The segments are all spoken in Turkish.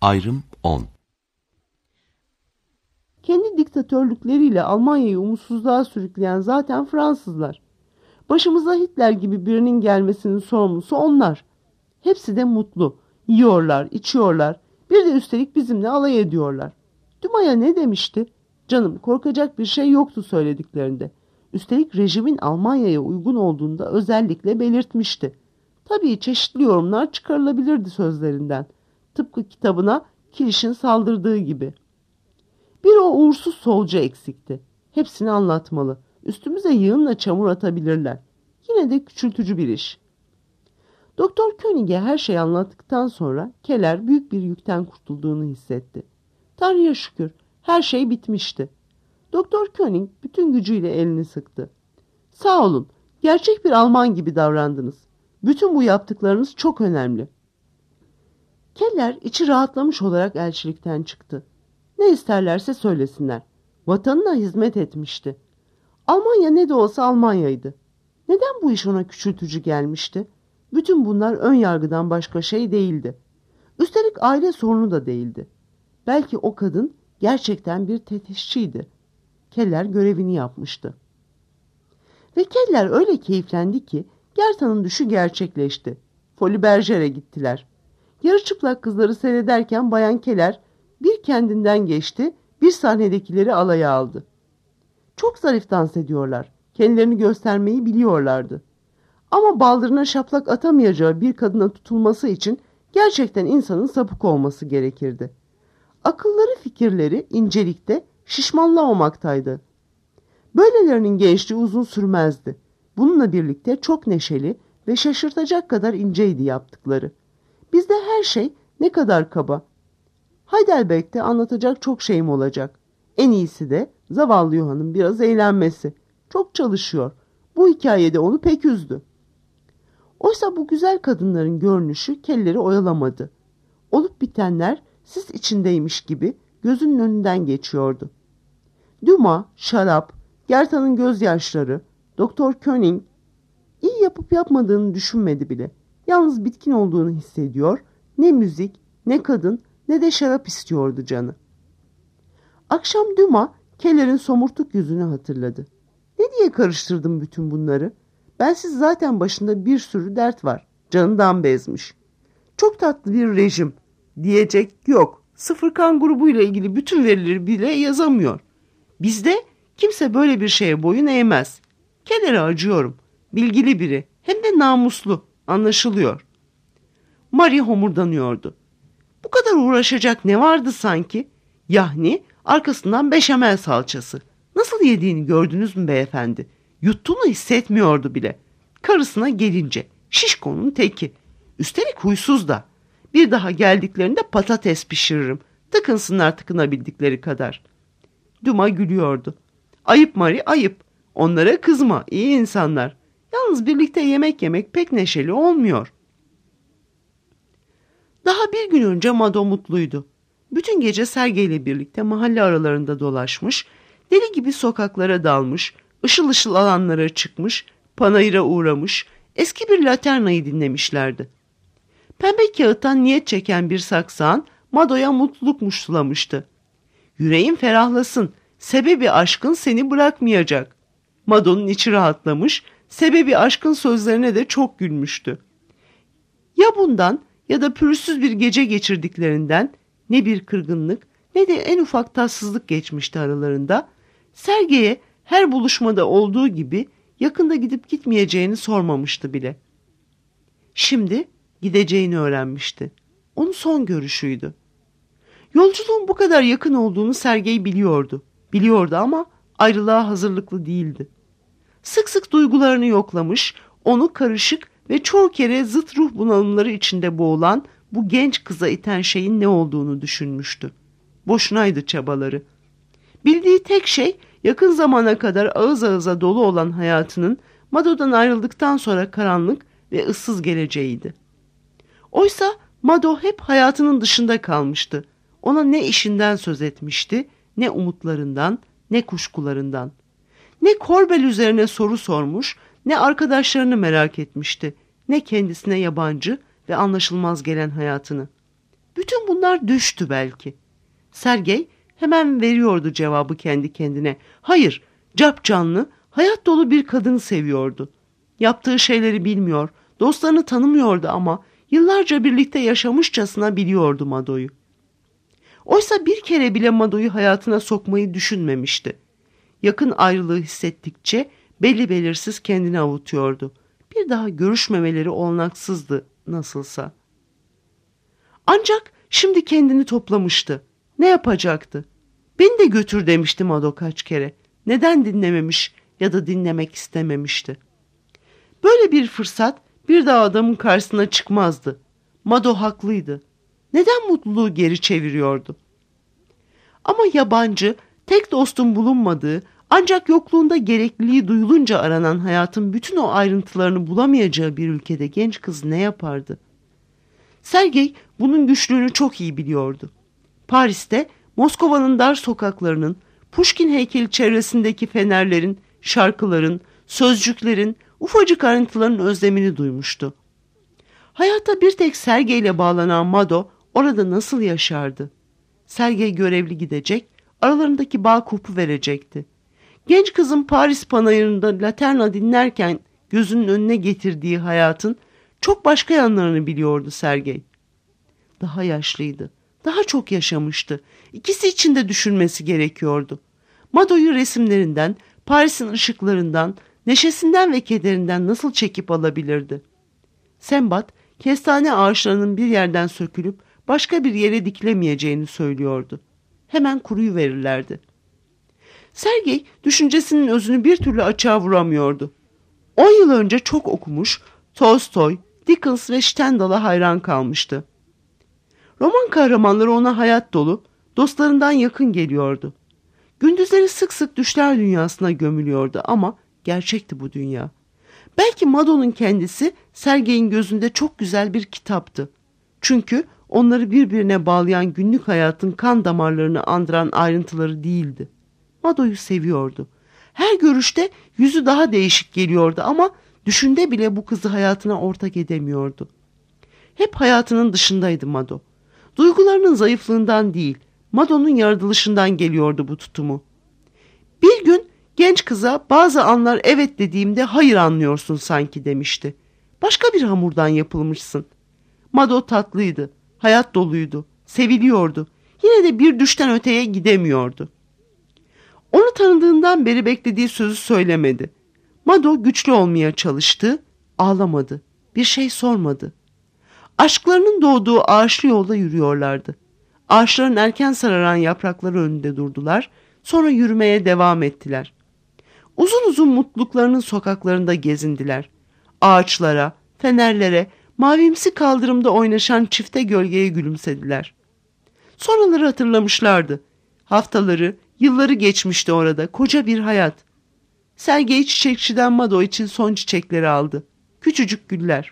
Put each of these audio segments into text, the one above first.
Ayrım 10. Kendi diktatörlükleriyle Almanya'yı umutsuzluğa sürükleyen zaten Fransızlar. Başımıza Hitler gibi birinin gelmesinin sorumlusu onlar. Hepsi de mutlu. Yiyorlar, içiyorlar. Bir de üstelik bizimle alay ediyorlar. Dumay'a ne demişti? Canım, korkacak bir şey yoktu söylediklerinde. Üstelik rejimin Almanya'ya uygun olduğunu da özellikle belirtmişti. Tabii çeşitli yorumlar çıkarılabilirdi sözlerinden. Tıpkı kitabına Kiriş'in saldırdığı gibi. Bir o uğursuz solcu eksikti. Hepsini anlatmalı. Üstümüze yığınla çamur atabilirler. Yine de küçültücü bir iş. Doktor König'e her şeyi anlattıktan sonra Keller büyük bir yükten kurtulduğunu hissetti. Tanrı'ya şükür her şey bitmişti. Doktor König bütün gücüyle elini sıktı. Sağ olun, gerçek bir Alman gibi davrandınız. Bütün bu yaptıklarınız çok önemli. Keller içi rahatlamış olarak elçilikten çıktı. Ne isterlerse söylesinler. Vatanına hizmet etmişti. Almanya ne de olsa Almanya'ydı. Neden bu iş ona küçültücü gelmişti? Bütün bunlar ön yargıdan başka şey değildi. Üstelik aile sorunu da değildi. Belki o kadın gerçekten bir teftişçiydi. Keller görevini yapmıştı. Ve Keller öyle keyiflendi ki Gerta'nın düşü gerçekleşti. Folies Bergere'e gittiler. Yarı çıplak kızları seyrederken Bayan Keller bir kendinden geçti, bir sahnedekileri alaya aldı. Çok zarif dans ediyorlar. Kendilerini göstermeyi biliyorlardı. Ama baldırına şaplak atamayacağı bir kadına tutulması için gerçekten insanın sapık olması gerekirdi. Akılları, fikirleri incelikte, şişmanlamamaktaydı. Böylelerinin gençliği uzun sürmezdi. Bununla birlikte çok neşeli ve şaşırtacak kadar inceydi yaptıkları. Bizde her şey ne kadar kaba. Heidelberg'de anlatacak çok şeyim olacak. En iyisi de zavallı Johann'ın biraz eğlenmesi. Çok çalışıyor. Bu hikayede onu pek üzdü. Oysa bu güzel kadınların görünüşü Keller'i oyalamadı. Olup bitenler sis içindeymiş gibi gözünün önünden geçiyordu. Dumas, şarap, Gerta'nın gözyaşları, Doktor König iyi yapıp yapmadığını düşünmedi bile. Yalnız bitkin olduğunu hissediyor, ne müzik, ne kadın, ne de şarap istiyordu canı. Akşam Dumas, Keller'in somurtuk yüzünü hatırladı. Ne diye karıştırdım bütün bunları? Bensiz zaten başında bir sürü dert var. Canından bezmiş. Çok tatlı bir rejim diyecek yok. Sıfır kan grubuyla ilgili bütün verileri bile yazamıyor. Bizde kimse böyle bir şeye boyun eğmez. Keller'e acıyorum. Bilgili biri, hem de namuslu, anlaşılıyor. Marie homurdanıyordu. Bu kadar uğraşacak ne vardı sanki? Yahni arkasından beşamel salçası. Nasıl yediğini gördünüz mü beyefendi? Yuttuğunu hissetmiyordu bile. Karısına gelince şişkonun teki. Üstelik huysuz da. Bir daha geldiklerinde patates pişiririm. Tıkınsınlar tıkınabildikleri kadar. Dumas gülüyordu. Ayıp Marie, ayıp. Onlara kızma, iyi insanlar. Yalnız birlikte yemek yemek pek neşeli olmuyor. Daha bir gün önce Mado mutluydu. Bütün gece Sergey ile birlikte mahalle aralarında dolaşmış, deli gibi sokaklara dalmış, ışıl ışıl alanlara çıkmış, panayıra uğramış, eski bir laternayı dinlemişlerdi. Pembe kağıttan niyet çeken bir saksağın Mado'ya mutluluk muştulamıştı. Yüreğin ferahlasın, sebebi aşkın seni bırakmayacak. Mado'nun içi rahatlamış, sebebi aşkın sözlerine de çok gülmüştü. Ya bundan ya da pürüzsüz bir gece geçirdiklerinden ne bir kırgınlık ne de en ufak tatsızlık geçmişti aralarında. Sergey'e her buluşmada olduğu gibi yakında gidip gitmeyeceğini sormamıştı bile. Şimdi gideceğini öğrenmişti. Onun son görüşüydü. Yolculuğun bu kadar yakın olduğunu Sergey biliyordu. Biliyordu ama ayrılığa hazırlıklı değildi. Sık sık duygularını yoklamış, onu karışık ve çoğu kere zıt ruh bunalımları içinde boğulan bu genç kıza iten şeyin ne olduğunu düşünmüştü. Boşunaydı çabaları. Bildiği tek şey yakın zamana kadar ağız ağıza dolu olan hayatının Mado'dan ayrıldıktan sonra karanlık ve ıssız geleceğiydi. Oysa Mado hep hayatının dışında kalmıştı. Ona ne işinden söz etmişti, ne umutlarından, ne kuşkularından. Ne Korbel üzerine soru sormuş, ne arkadaşlarını merak etmişti, ne kendisine yabancı ve anlaşılmaz gelen hayatını. Bütün bunlar düştü belki. Sergey hemen veriyordu cevabı kendi kendine. Hayır, capcanlı, hayat dolu bir kadını seviyordu. Yaptığı şeyleri bilmiyor, dostlarını tanımıyordu ama yıllarca birlikte yaşamışçasına biliyordu Mado'yu. Oysa bir kere bile Mado'yu hayatına sokmayı düşünmemişti. Yakın ayrılığı hissettikçe belli belirsiz kendini avutuyordu. Bir daha görüşmemeleri olanaksızdı nasılsa. Ancak şimdi kendini toplamıştı. Ne yapacaktı? Beni de götür demişti Mado kaç kere. Neden dinlememiş ya da dinlemek istememişti? Böyle bir fırsat bir daha adamın karşısına çıkmazdı. Mado haklıydı. Neden mutluluğu geri çeviriyordu? Ama yabancı, tek dostun bulunmadığı, ancak yokluğunda gerekliliği duyulunca aranan hayatın bütün o ayrıntılarını bulamayacağı bir ülkede genç kız ne yapardı? Sergey bunun güçlüğünü çok iyi biliyordu. Paris'te Moskova'nın dar sokaklarının, Pushkin heykeli çevresindeki fenerlerin, şarkıların, sözcüklerin, ufacık ayrıntıların özlemini duymuştu. Hayata bir tek Sergey ile bağlanan Mado orada nasıl yaşardı? Sergey görevli gidecek, aralarındaki bağ kopuverecekti. Genç kızın Paris panayırında laterna dinlerken gözünün önüne getirdiği hayatın çok başka yanlarını biliyordu Sergey. Daha yaşlıydı, daha çok yaşamıştı. İkisi için de düşünmesi gerekiyordu. Mado'yu resimlerinden, Paris'in ışıklarından, neşesinden ve kederinden nasıl çekip alabilirdi? Sembat, kestane ağaçlarının bir yerden sökülüp başka bir yere dikilemeyeceğini söylüyordu. Hemen kuruyuverirlerdi. Sergey düşüncesinin özünü bir türlü açığa vuramıyordu. 10 yıl önce çok okumuş, Tolstoy, Dickens ve Stendhal'a hayran kalmıştı. Roman kahramanları ona hayat dolu, dostlarından yakın geliyordu. Gündüzleri sık sık düşler dünyasına gömülüyordu ama gerçekti bu dünya. Belki Mado'nun kendisi Sergey'in gözünde çok güzel bir kitaptı. Çünkü onları birbirine bağlayan günlük hayatın kan damarlarını andıran ayrıntıları değildi. Mado'yu seviyordu. Her görüşte yüzü daha değişik geliyordu ama düşünde bile bu kızı hayatına ortak edemiyordu. Hep hayatının dışındaydı Mado. Duygularının zayıflığından değil, Mado'nun yaratılışından geliyordu bu tutumu. Bir gün genç kıza bazı anlar evet dediğimde hayır anlıyorsun sanki demişti. Başka bir hamurdan yapılmışsın. Mado tatlıydı, hayat doluydu, seviliyordu. Yine de bir düşten öteye gidemiyordu. Onu tanıdığından beri beklediği sözü söylemedi. Mado güçlü olmaya çalıştı, ağlamadı, bir şey sormadı. Aşklarının doğduğu ağaçlı yolda yürüyorlardı. Ağaçların erken sararan yaprakları önünde durdular, sonra yürümeye devam ettiler. Uzun uzun mutluluklarının sokaklarında gezindiler. Ağaçlara, fenerlere, mavimsi kaldırımda oynaşan çifte gölgeye gülümsediler. Sonraları hatırlamışlardı. Haftaları, yılları geçmişti orada, koca bir hayat. Sergey çiçekçiden Mado için son çiçekleri aldı. Küçücük güller.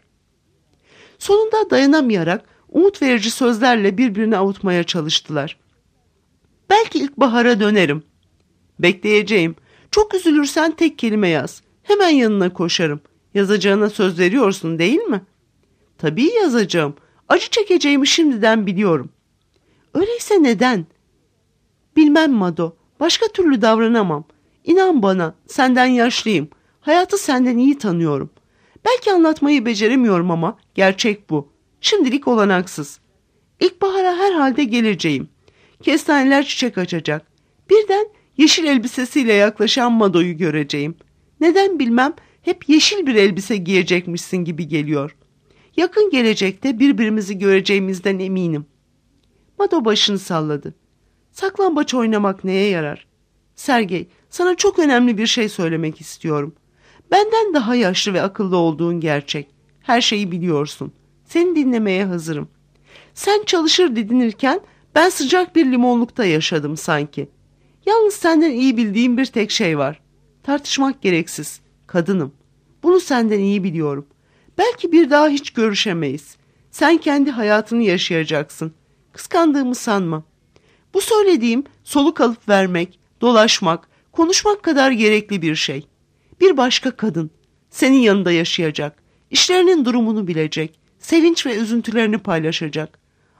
Sonunda dayanamayarak umut verici sözlerle birbirini avutmaya çalıştılar. Belki ilkbahara dönerim. Bekleyeceğim. Çok üzülürsen tek kelime yaz. Hemen yanına koşarım. Yazacağına söz veriyorsun değil mi? Tabii yazacağım. Acı çekeceğimi şimdiden biliyorum. Öyleyse neden? Bilmem Mado. Başka türlü davranamam. İnan bana, senden yaşlıyım. Hayatı senden iyi tanıyorum. Belki anlatmayı beceremiyorum ama gerçek bu. Şimdilik olanaksız. İlkbahara herhalde geleceğim. Kestaneler çiçek açacak. Birden yeşil elbisesiyle yaklaşan Mado'yu göreceğim. Neden bilmem hep yeşil bir elbise giyecekmişsin gibi geliyor. Yakın gelecekte birbirimizi göreceğimizden eminim. Mado başını salladı. Saklambaç oynamak neye yarar? Sergey, sana çok önemli bir şey söylemek istiyorum. Benden daha yaşlı ve akıllı olduğun gerçek. Her şeyi biliyorsun. Seni dinlemeye hazırım. Sen çalışır didinirken ben sıcak bir limonlukta yaşadım sanki. Yalnız senden iyi bildiğim bir tek şey var. Tartışmak gereksiz. Kadınım. Bunu senden iyi biliyorum. Belki bir daha hiç görüşemeyiz. Sen kendi hayatını yaşayacaksın. Kıskandığımı sanma. Bu söylediğim soluk alıp vermek, dolaşmak, konuşmak kadar gerekli bir şey. Bir başka kadın. Senin yanında yaşayacak. İşlerinin durumunu bilecek. Sevinç ve üzüntülerini paylaşacak.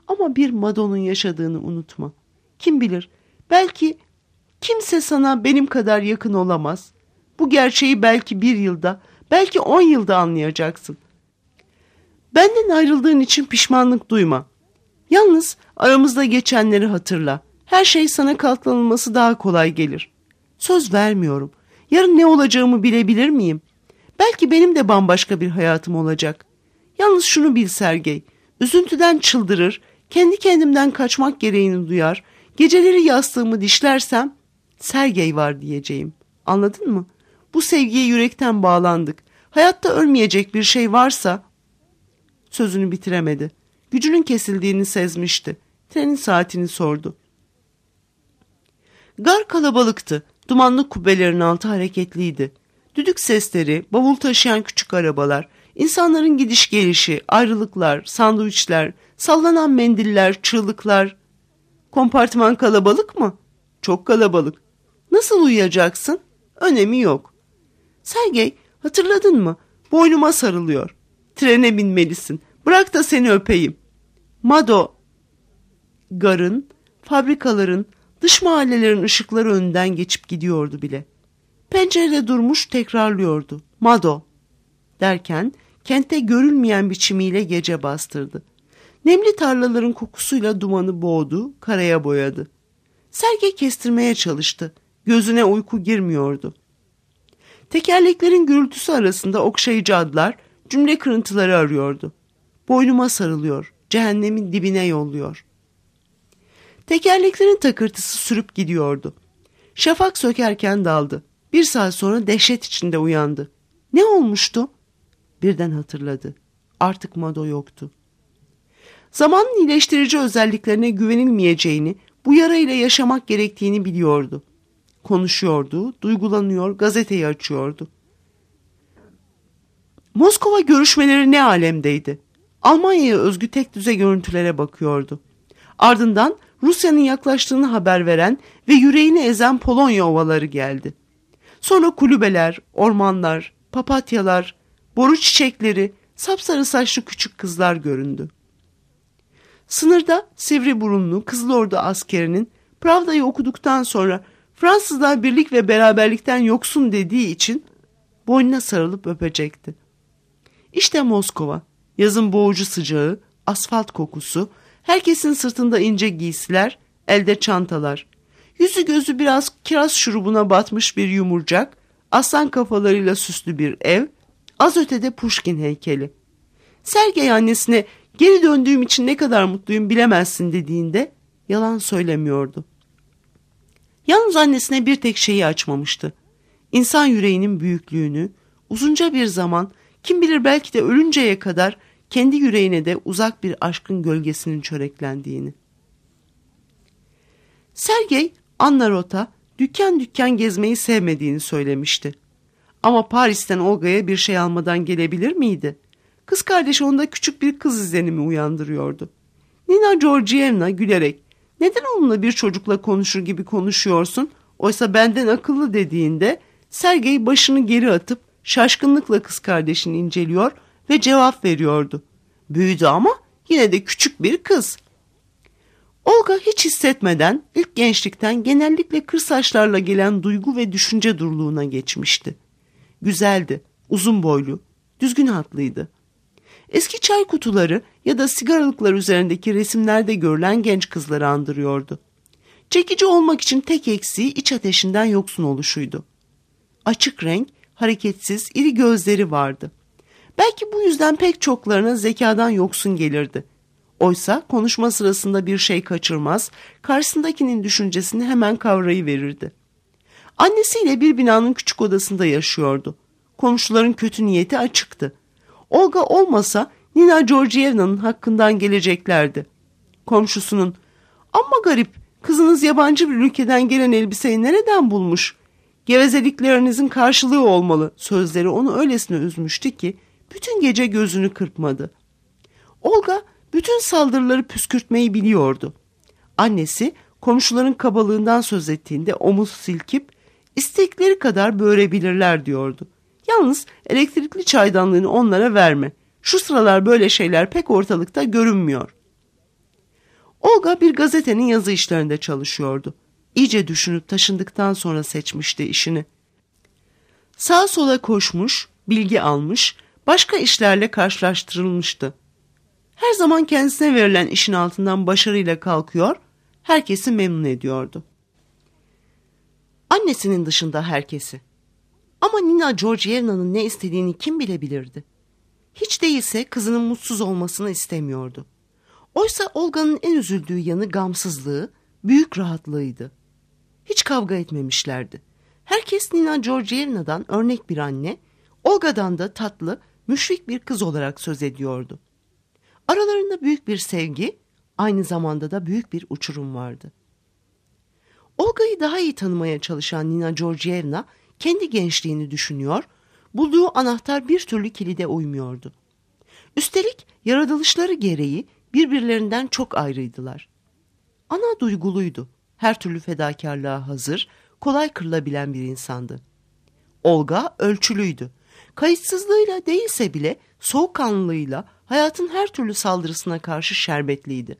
Ama bir Mado'nun yaşadığını unutma. Kim bilir, belki kimse sana benim kadar yakın olamaz. Bu gerçeği belki 1 yılda, belki 10 yılda anlayacaksın. Benden ayrıldığın için pişmanlık duyma. Yalnız aramızda geçenleri hatırla. Her şey sana katlanılması daha kolay gelir. Söz vermiyorum. Yarın ne olacağımı bilebilir miyim? Belki benim de bambaşka bir hayatım olacak. Yalnız şunu bil Sergey. Üzüntüden çıldırır, kendi kendimden kaçmak gereğini duyar, geceleri yastığımı dişlersem Sergey var diyeceğim. Anladın mı? Bu sevgiye yürekten bağlandık. Hayatta ölmeyecek bir şey varsa... Sözünü bitiremedi. Gücünün kesildiğini sezmişti. Trenin saatini sordu. Gar kalabalıktı. Dumanlı kubbelerin altı hareketliydi. Düdük sesleri, bavul taşıyan küçük arabalar, insanların gidiş gelişi, ayrılıklar, sandviçler, sallanan mendiller, çığlıklar. Kompartman kalabalık mı? Çok kalabalık. Nasıl uyuyacaksın? Önemi yok. Sergey, hatırladın mı? Boynuma sarılıyor. Trene binmelisin. Bırak da seni öpeyim. Mado, garın, fabrikaların, dış mahallelerin ışıkları önünden geçip gidiyordu bile. Pencerede durmuş tekrarlıyordu. Mado derken kente görülmeyen biçimiyle gece bastırdı. Nemli tarlaların kokusuyla dumanı boğdu, karaya boyadı. Sergey kestirmeye çalıştı. Gözüne uyku girmiyordu. Tekerleklerin gürültüsü arasında okşayıcı adlar, cümle kırıntıları arıyordu. Boynuma sarılıyor, cehennemin dibine yolluyor. Tekerleklerin takırtısı sürüp gidiyordu. Şafak sökerken daldı. 1 saat sonra dehşet içinde uyandı. Ne olmuştu? Birden hatırladı. Artık Mado yoktu. Zamanın iyileştirici özelliklerine güvenilmeyeceğini, bu yarayla yaşamak gerektiğini biliyordu. Konuşuyordu, duygulanıyor, gazeteyi açıyordu. Moskova görüşmeleri ne alemdeydi. Almanya'ya özgü tek düze görüntülere bakıyordu. Ardından Rusya'nın yaklaştığını haber veren ve yüreğini ezen Polonya ovaları geldi. Sonra kulübeler, ormanlar, papatyalar, boru çiçekleri, sapsarı saçlı küçük kızlar göründü. Sınırda sivri burunlu Kızılordu askerinin Pravda'yı okuduktan sonra Fransızlar birlik ve beraberlikten yoksun dediği için boynuna sarılıp öpecekti. İşte Moskova, yazın boğucu sıcağı, asfalt kokusu, herkesin sırtında ince giysiler, elde çantalar, yüzü gözü biraz kiraz şurubuna batmış bir yumurcak, aslan kafalarıyla süslü bir ev, az ötede Puşkin heykeli. Sergey annesine geri döndüğüm için ne kadar mutluyum bilemezsin dediğinde yalan söylemiyordu. Yalnız annesine bir tek şeyi açmamıştı. İnsan yüreğinin büyüklüğünü, uzunca bir zaman, kim bilir belki de ölünceye kadar kendi yüreğine de uzak bir aşkın gölgesinin çöreklendiğini. Sergey, Anna Rota, dükkan dükkan gezmeyi sevmediğini söylemişti. Ama Paris'ten Olga'ya bir şey almadan gelebilir miydi? Kız kardeşi onda küçük bir kız izlenimi uyandırıyordu. Nina Georgievna gülerek, "Neden onunla bir çocukla konuşur gibi konuşuyorsun? Oysa benden akıllı" dediğinde Sergey başını geri atıp şaşkınlıkla kız kardeşini inceliyor ve cevap veriyordu. Büyüdü ama yine de küçük bir kız. Olga hiç hissetmeden ilk gençlikten genellikle kır saçlarla gelen duygu ve düşünce duruluğuna geçmişti. Güzeldi, uzun boylu, düzgün hatlıydı. Eski çay kutuları ya da sigaralıklar üzerindeki resimlerde görülen genç kızları andırıyordu. Çekici olmak için tek eksiği iç ateşinden yoksun oluşuydu. Açık renk, hareketsiz, iri gözleri vardı. Belki bu yüzden pek çoklarına zekadan yoksun gelirdi. Oysa konuşma sırasında bir şey kaçırmaz, karşısındakinin düşüncesini hemen kavrayıverirdi. Annesiyle bir binanın küçük odasında yaşıyordu. Komşuların kötü niyeti açıktı. Olga olmasa Nina Georgievna'nın hakkından geleceklerdi. Komşusunun, "Amma garip, kızınız yabancı bir ülkeden gelen elbiseyi nereden bulmuş? Gevezeliklerinizin karşılığı olmalı" sözleri onu öylesine üzmüştü ki bütün gece gözünü kırpmadı. Olga bütün saldırıları püskürtmeyi biliyordu. Annesi komşuların kabalığından söz ettiğinde omuz silkip istekleri kadar böğürebilirler diyordu. Yalnız elektrikli çaydanlığını onlara verme. Şu sıralar böyle şeyler pek ortalıkta görünmüyor. Olga bir gazetenin yazı işlerinde çalışıyordu. İyice düşünüp taşındıktan sonra seçmişti işini. Sağa sola koşmuş, bilgi almış, başka işlerle karşılaştırılmıştı. Her zaman kendisine verilen işin altından başarıyla kalkıyor, herkesi memnun ediyordu. Annesinin dışında herkesi. Ama Nina Georgievna'nın ne istediğini kim bilebilirdi? Hiç değilse kızının mutsuz olmasını istemiyordu. Oysa Olga'nın en üzüldüğü yanı gamsızlığı, büyük rahatlığıydı. Hiç kavga etmemişlerdi. Herkes Nina Georgievna'dan örnek bir anne, Olga'dan da tatlı, müşfik bir kız olarak söz ediyordu. Aralarında büyük bir sevgi, aynı zamanda da büyük bir uçurum vardı. Olga'yı daha iyi tanımaya çalışan Nina Georgievna kendi gençliğini düşünüyor, bulduğu anahtar bir türlü kilide uymuyordu. Üstelik yaratılışları gereği birbirlerinden çok ayrıydılar. Ana duyguluydu, her türlü fedakarlığa hazır, kolay kırılabilen bir insandı. Olga ölçülüydü. Kayıtsızlığıyla değilse bile soğukkanlılığıyla hayatın her türlü saldırısına karşı şerbetliydi.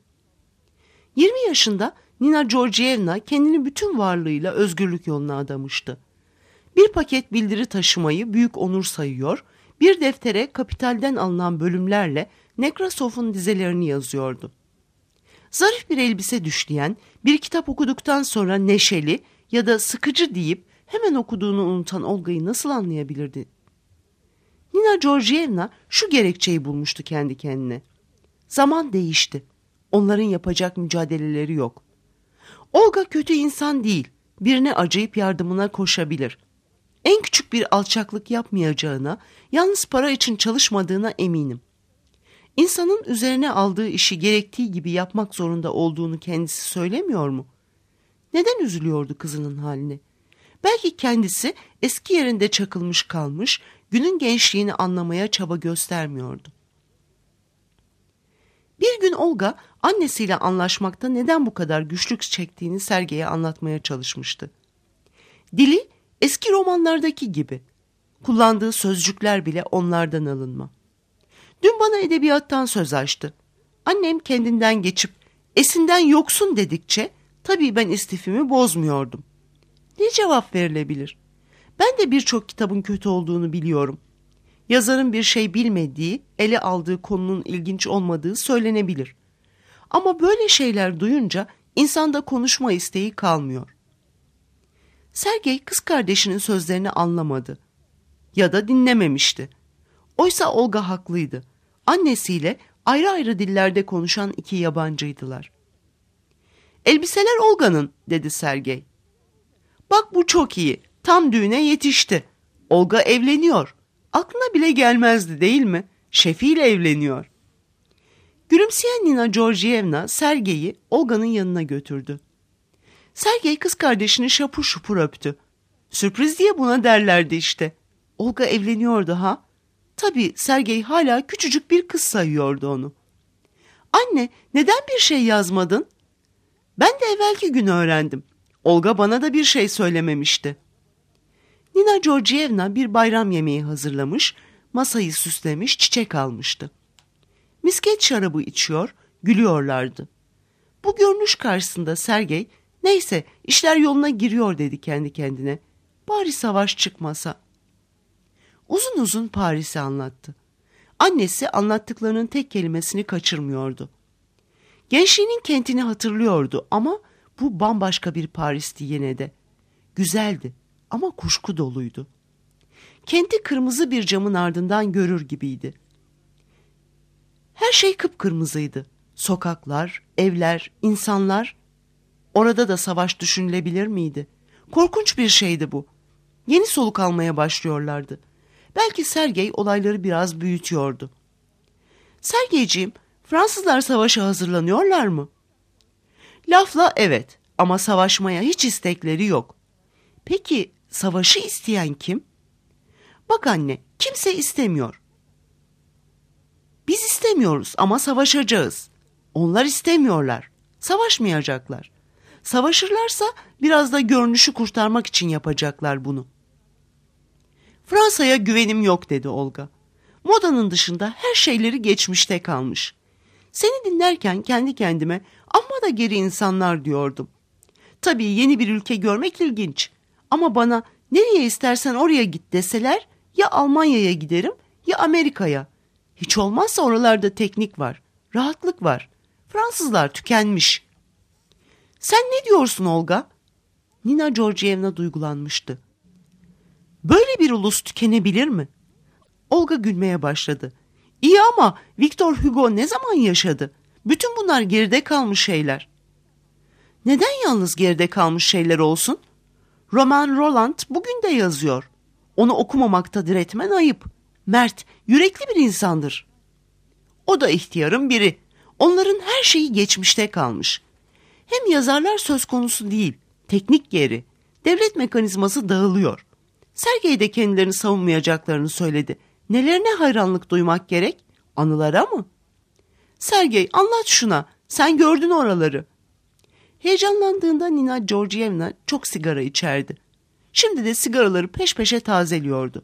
20 yaşında Nina Georgievna kendini bütün varlığıyla özgürlük yoluna adamıştı. Bir paket bildiri taşımayı büyük onur sayıyor, bir deftere kapitalden alınan bölümlerle Nekrasov'un dizelerini yazıyordu. Zarif bir elbise düşleyen, bir kitap okuduktan sonra neşeli ya da sıkıcı deyip hemen okuduğunu unutan Olga'yı nasıl anlayabilirdi? Nina Georgievna şu gerekçeyi bulmuştu kendi kendine. Zaman değişti. Onların yapacak mücadeleleri yok. Olga kötü insan değil. Birine acıyıp yardımına koşabilir. En küçük bir alçaklık yapmayacağına, yalnız para için çalışmadığına eminim. İnsanın üzerine aldığı işi gerektiği gibi yapmak zorunda olduğunu kendisi söylemiyor mu? Neden üzülüyordu kızının haline? Belki kendisi eski yerinde çakılmış kalmış, günün gençliğini anlamaya çaba göstermiyordu. Bir gün Olga annesiyle anlaşmakta neden bu kadar güçlük çektiğini Sergey'e anlatmaya çalışmıştı. Dili eski romanlardaki gibi. Kullandığı sözcükler bile onlardan alınma. Dün bana edebiyattan söz açtı. Annem kendinden geçip esinden yoksun dedikçe tabii ben istifimi bozmuyordum. Ne cevap verilebilir? Ben de birçok kitabın kötü olduğunu biliyorum. Yazarın bir şey bilmediği, ele aldığı konunun ilginç olmadığı söylenebilir. Ama böyle şeyler duyunca insanda konuşma isteği kalmıyor. Sergey kız kardeşinin sözlerini anlamadı. Ya da dinlememişti. Oysa Olga haklıydı. Annesiyle ayrı ayrı dillerde konuşan iki yabancıydılar. "Elbiseler Olga'nın," dedi Sergey. "Bak bu çok iyi. Tam düğüne yetişti. Olga evleniyor. Aklına bile gelmezdi değil mi? Şefiyle evleniyor." Gülümseyen Nina Georgievna Sergey'i Olga'nın yanına götürdü. Sergey kız kardeşini şapur şupur öptü. Sürpriz diye buna derlerdi işte. Olga evleniyordu ha? Tabii Sergey hala küçücük bir kız sayıyordu onu. "Anne, neden bir şey yazmadın?" "Ben de evvelki gün öğrendim. Olga bana da bir şey söylememişti." Nina Georgievna bir bayram yemeği hazırlamış, masayı süslemiş, çiçek almıştı. Misket şarabı içiyor, gülüyorlardı. Bu görünüş karşısında Sergey, "Neyse, işler yoluna giriyor," dedi kendi kendine. "Bari savaş çıkmasa." Uzun uzun Paris'i anlattı. Annesi anlattıklarının tek kelimesini kaçırmıyordu. Gençliğinin kentini hatırlıyordu ama bu bambaşka bir Paris'ti yine de. Güzeldi ama kuşku doluydu. Kenti kırmızı bir camın ardından görür gibiydi. Her şey kıpkırmızıydı. Sokaklar, evler, insanlar. Orada da savaş düşünülebilir miydi? Korkunç bir şeydi bu. Yeni soluk almaya başlıyorlardı. Belki Sergey olayları biraz büyütüyordu. "Sergeyciğim, Fransızlar savaşa hazırlanıyorlar mı?" "Lafla evet, ama savaşmaya hiç istekleri yok." "Peki savaşı isteyen kim?" "Bak anne, kimse istemiyor. Biz istemiyoruz ama savaşacağız. Onlar istemiyorlar. Savaşmayacaklar. Savaşırlarsa biraz da görünüşü kurtarmak için yapacaklar bunu." "Fransa'ya güvenim yok," dedi Olga. "Modanın dışında her şeyleri geçmişte kalmış. Seni dinlerken kendi kendime Amma da geri insanlar diyordum. Tabii yeni bir ülke görmek ilginç. Ama bana nereye istersen oraya git deseler ya Almanya'ya giderim ya Amerika'ya. Hiç olmazsa oralarda teknik var, rahatlık var. Fransızlar tükenmiş. Sen ne diyorsun Olga? Nina Georgievna duygulanmıştı. Böyle bir ulus tükenebilir mi? Olga gülmeye başladı. İyi ama Victor Hugo ne zaman yaşadı? Bütün bunlar geride kalmış şeyler. Neden yalnız geride kalmış şeyler olsun? Romain Rolland bugün de yazıyor. Onu okumamakta diretmen ayıp. Mert, yürekli bir insandır. O da ihtiyarın biri. Onların her şeyi geçmişte kalmış. Hem yazarlar söz konusu değil, teknik geri. Devlet mekanizması dağılıyor. Sergey de kendilerini savunmayacaklarını söyledi. Nelerine hayranlık duymak gerek? Anılara mı? Sergey, anlat şuna. Sen gördün oraları. Heyecanlandığında Nina Georgievna çok sigara içerdi. Şimdi de sigaraları peş peşe tazeliyordu.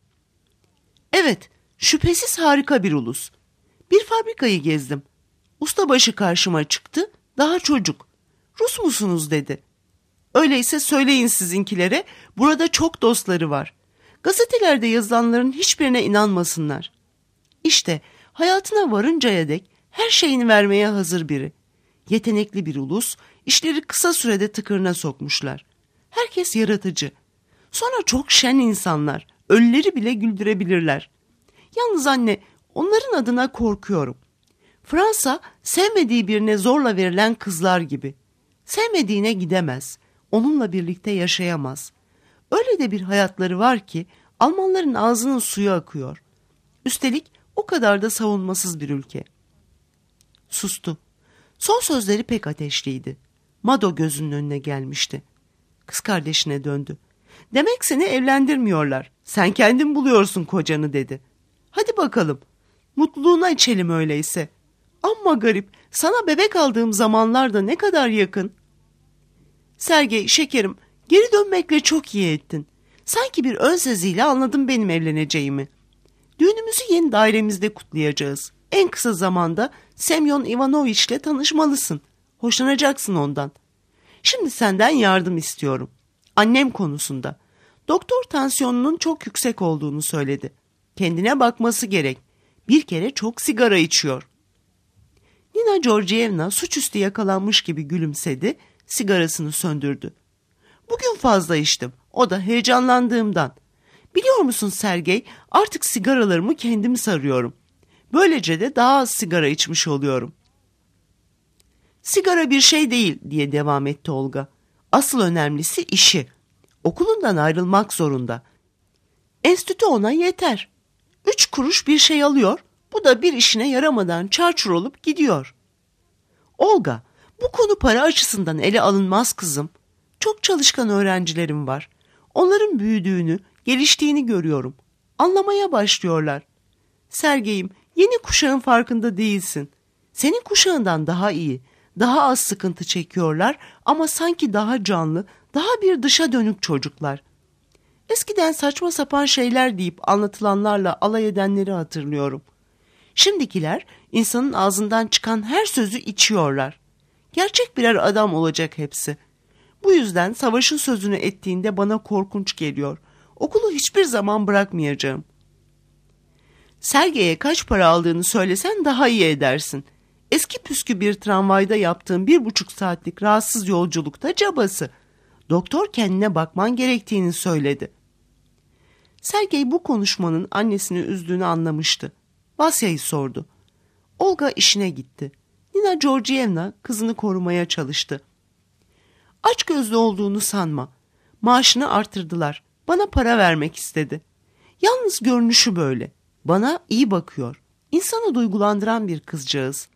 Evet, şüphesiz harika bir ulus. Bir fabrikayı gezdim. Ustabaşı karşıma çıktı, daha çocuk. Rus musunuz dedi. Öyleyse söyleyin sizinkilere, burada çok dostları var. Gazetelerde yazılanların hiçbirine inanmasınlar. İşte hayatına varıncaya dek her şeyini vermeye hazır biri. Yetenekli bir ulus, işleri kısa sürede tıkırına sokmuşlar. Herkes yaratıcı. Sonra çok şen insanlar, ölüleri bile güldürebilirler. Yalnız anne, onların adına korkuyorum. Fransa, sevmediği birine zorla verilen kızlar gibi. Sevmediğine gidemez, onunla birlikte yaşayamaz. Öyle de bir hayatları var ki, Almanların ağzının suyu akıyor. Üstelik o kadar da savunmasız bir ülke. Sustu. Son sözleri pek ateşliydi. Mado gözünün önüne gelmişti. Kız kardeşine döndü. Demek seni evlendirmiyorlar. Sen kendin buluyorsun kocanı dedi. Hadi bakalım. Mutluluğuna içelim öyleyse. Amma garip. Sana bebek aldığım zamanlarda ne kadar yakın. Sergey, şekerim, geri dönmekle çok iyi ettin. Sanki bir ön seziyle anladım benim evleneceğimi. Düğünümüzü yeni dairemizde kutlayacağız. En kısa zamanda Semyon Ivanoviç'le tanışmalısın. Hoşlanacaksın ondan. Şimdi senden yardım istiyorum. Annem konusunda. Doktor tansiyonunun çok yüksek olduğunu söyledi. Kendine bakması gerek. Bir kere çok sigara içiyor. Nina Georgievna suçüstü yakalanmış gibi gülümsedi, sigarasını söndürdü. Bugün fazla içtim. O da heyecanlandığımdan. Biliyor musun Sergey, artık sigaralarımı kendim sarıyorum. Böylece de daha az sigara içmiş oluyorum. Sigara bir şey değil diye devam etti Olga. Asıl önemlisi işi. Okulundan ayrılmak zorunda. Enstitü ona yeter. 3 kuruş bir şey alıyor, bu da bir işine yaramadan çarçur olup gidiyor. Olga, bu konu para açısından ele alınmaz kızım. Çok çalışkan öğrencilerim var. Onların büyüdüğünü, geliştiğini görüyorum. Anlamaya başlıyorlar. Sergey'im, yeni kuşağın farkında değilsin. Senin kuşağından daha iyi, daha az sıkıntı çekiyorlar ama sanki daha canlı, daha bir dışa dönük çocuklar. Eskiden saçma sapan şeyler deyip anlatılanlarla alay edenleri hatırlıyorum. Şimdikiler insanın ağzından çıkan her sözü içiyorlar. Gerçek birer adam olacak hepsi. Bu yüzden savaşın sözünü ettiğinde bana korkunç geliyor. Okulu hiçbir zaman bırakmayacağım. Sergey'e kaç para aldığını söylesen daha iyi edersin. Eski püskü bir tramvayda yaptığım 1,5 saatlik rahatsız yolculukta cabası. Doktor kendine bakman gerektiğini söyledi. Sergey bu konuşmanın annesini üzdüğünü anlamıştı. Vasya'yı sordu. Olga işine gitti. Nina Georgievna kızını korumaya çalıştı. Açgözlü olduğunu sanma. Maaşını artırdılar. Bana para vermek istedi. Yalnız görünüşü böyle. Bana iyi bakıyor. İnsanı duygulandıran bir kızcağız.